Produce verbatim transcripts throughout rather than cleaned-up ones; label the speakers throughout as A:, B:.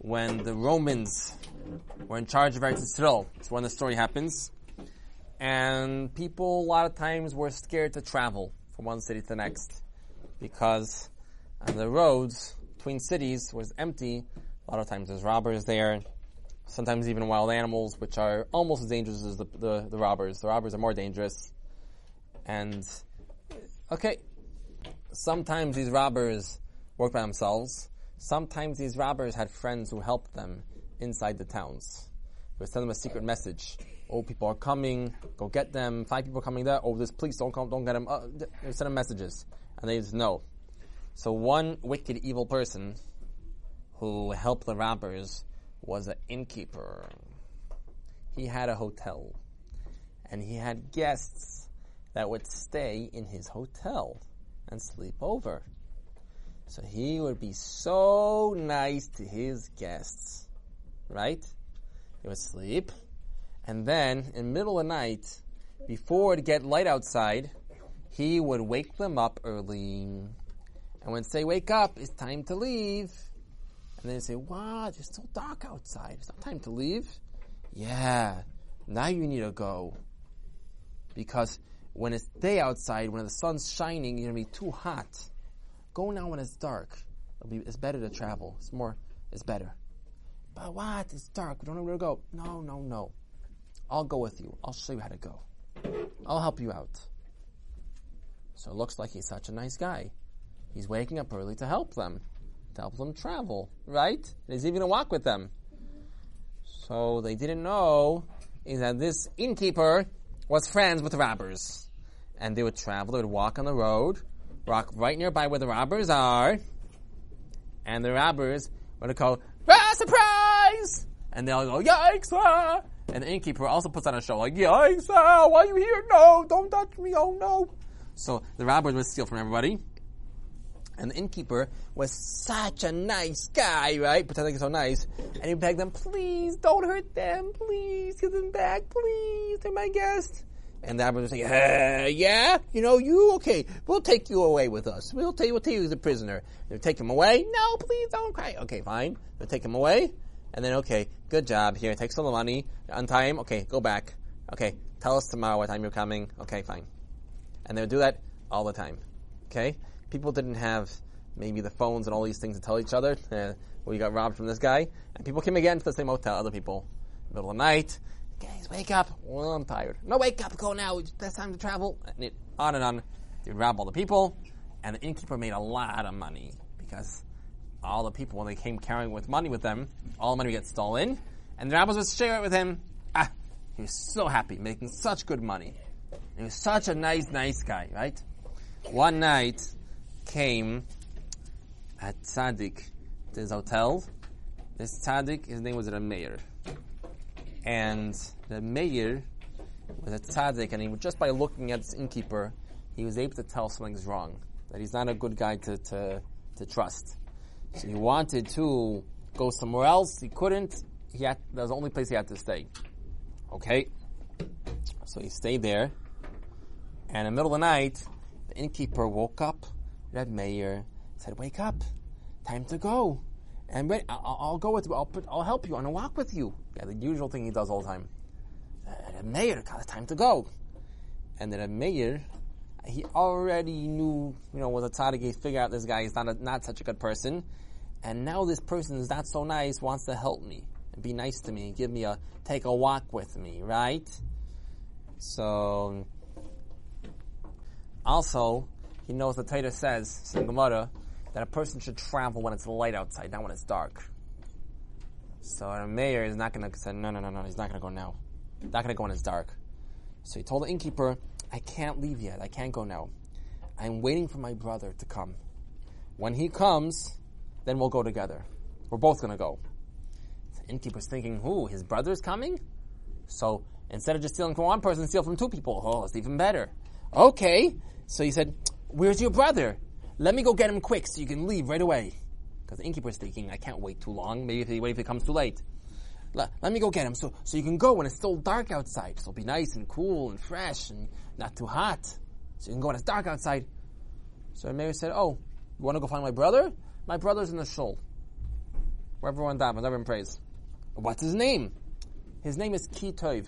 A: when the Romans were in charge of Eretz Yisrael. That's when the story happens. And people, a lot of times, were scared to travel from one city to the next because on the roads between cities was empty. A lot of times there's robbers there, sometimes even wild animals, which are almost as dangerous as the, the, the robbers. The robbers are more dangerous. And, okay, sometimes these robbers worked by themselves. Sometimes these robbers had friends who helped them inside the towns. They would send them a secret message. Oh, people are coming, go get them. Five people are coming there. Oh, this police, don't come, don't get them. Uh, they would send them messages. And they just know. So one wicked, evil person who helped the robbers was an innkeeper. He had a hotel. And he had guests that would stay in his hotel and sleep over. So he would be so nice to his guests. Right? He would sleep. And then, in the middle of the night, before it get light outside, he would wake them up early. And when they wake up, it's time to leave. And they say, what? It's still dark outside. It's not time to leave. Yeah, now you need to go. Because when it's day outside, when the sun's shining, you're going to be too hot. Go now when it's dark. It'll be, it's better to travel. It's more, it's better. But what? It's dark. We don't know where to go. No, no, no. I'll go with you. I'll show you how to go. I'll help you out. So it looks like he's such a nice guy. He's waking up early to help them. To help them travel. Right? And he's even going to walk with them. So they didn't know is that this innkeeper was friends with the robbers. And they would travel. They would walk on the road. Walk right nearby where the robbers are. And the robbers would go, ah, surprise! And they'll go, yikes! Ah! And the innkeeper also puts on a show like, yikes, ah, why are you here? No, don't touch me, oh no. So the robbers would steal from everybody. And the innkeeper was such a nice guy, right? Pretending he's so nice. And he begged them, please, don't hurt them. Please, give them back. Please, they're my guests. And the robbers would say, uh, yeah? You know, you? Okay, we'll take you away with us. We'll take, we'll take you as a prisoner. They'll take him away. No, please, don't cry. Okay, fine. They'll take him away. And then, okay, good job. Here, take some of the money. On time. Okay, go back. Okay, tell us tomorrow what time you're coming. Okay, fine. And they would do that all the time. Okay? People didn't have maybe the phones and all these things to tell each other. Uh, we got robbed from this guy. And people came again to the same hotel, other people. Middle of the night. Guys, wake up. Well, I'm tired. No, wake up. Go now. It's time to travel. And it, on and on. You'd rob all the people. And the innkeeper made a lot of money. Because all the people, when they came carrying with money with them, all the money would get stolen. And the robbers would share it with him. Ah, he was so happy, making such good money. He was such a nice, nice guy, right? One night came a tzaddik to his hotel. This tzaddik, his name was the mayor. And the mayor was a tzaddik, and he was, just by looking at this innkeeper, he was able to tell something's wrong. That he's not a good guy to, to, to trust. So he wanted to go somewhere else. He couldn't. He had, that was the only place he had to stay. Okay? So he stayed there. And in the middle of the night, the innkeeper woke up, Red Mayor, said, wake up. Time to go. And wait, I'll, I'll go with you. I'll, put, I'll help you. I'm going to walk with you. Yeah, the usual thing he does all the time. The mayor, God, it's time to go. And then the mayor, he already knew, you know, was a tzaddik. He figured out this guy is not a, not such a good person. And now this person is not so nice, wants to help me and be nice to me, give me a, take a walk with me, right? So, also, he knows the Torah says, in Gemara, that a person should travel when it's light outside, not when it's dark. So a mayor is not going to say, no, no, no, no, he's not going to go now. Not going to go when it's dark. So he told the innkeeper, I can't leave yet, I can't go now. I'm waiting for my brother to come. When he comes, then we'll go together. We're both going to go. The innkeeper's thinking, who, his brother's coming? So instead of just stealing from one person, steal from two people. Oh, it's even better. Okay. So he said, where's your brother? Let me go get him quick so you can leave right away. Because the innkeeper's thinking, I can't wait too long. Maybe if he, wait if it comes too late. Let, let me go get him so, so you can go when it's still dark outside. So it'll be nice and cool and fresh and not too hot. So you can go when it's dark outside. So the mayor said, oh, you want to go find my brother? My brother's in the shul. where everyone davens, everyone prays. What's his name? His name is Ki Tov.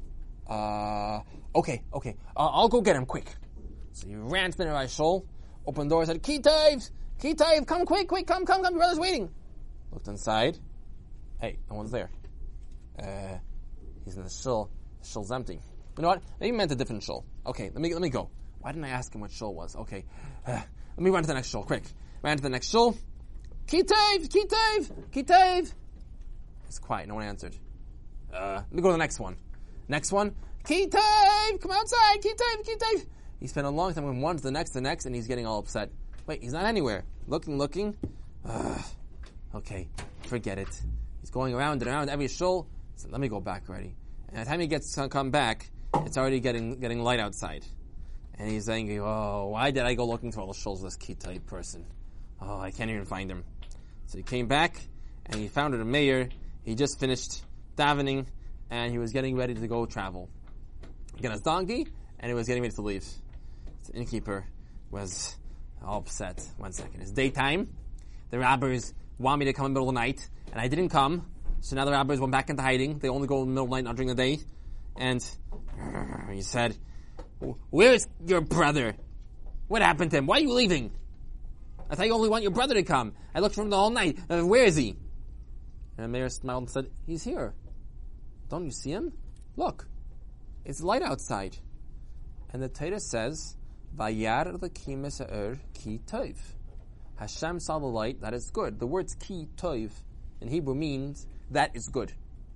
A: Uh, okay, okay, uh, I'll go get him quick. So he ran to the nearby shul, opened the door, said, Ki Tov, Ki Tov, come quick, quick, come, come, come, your brother's waiting. Looked inside. Hey, no one's there. Uh, he's in the shul. The shul's empty. You know what? Maybe he meant a different shul. Okay, let me let me go. Why didn't I ask him what shul was? Okay, uh, let me run to the next shul, quick. Ran to the next shul. Ki Tov, Ki Tov, Ki Tov. It's quiet. No one answered. Uh, let me go to the next one. Next one. Ki Tov, come outside. Ki Tov, Ki Tov. He spent a long time from one to the next, to the next, and he's getting all upset. Wait, he's not anywhere. Looking, looking. Uh, okay, forget it. He's going around and around every shul. So let me go back already. And by the time he gets to come back, it's already getting getting light outside. And he's angry. Oh, why did I go looking through all the shuls of this Ki Tov person? Oh, I can't even find him. So he came back, and he found a mayor. He just finished davening, and he was getting ready to go travel. He got his donkey, and he was getting ready to leave. The innkeeper was all upset. One second. It's daytime. The robbers want me to come in the middle of the night, and I didn't come. So now the robbers went back into hiding. They only go in the middle of the night, not during the day. And uh, he said, where is your brother? What happened to him? Why are you leaving? I thought you only want your brother to come. I looked for him the whole night. Uh, where is he? And the mayor smiled and said, he's here. Don't you see him? Look. It's light outside. And the Torah says, Vayar l'kim esa'er ki tov. Hashem saw the light, that is good. The words ki tov in Hebrew means that is good.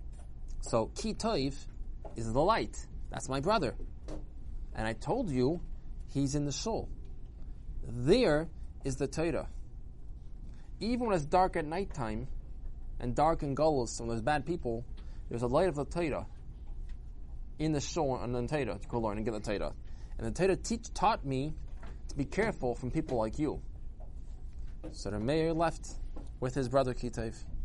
A: So ki tov is the light. That's my brother. And I told you, he's in the shul. There is the Torah. Even when it's dark at nighttime, and dark in Golos, when there's bad people, there's a light of the Torah in the shul and the Torah to go learn and get the Torah. And the Torah teach, taught me to be careful from people like you. So the mayor left with his brother Ki Tov.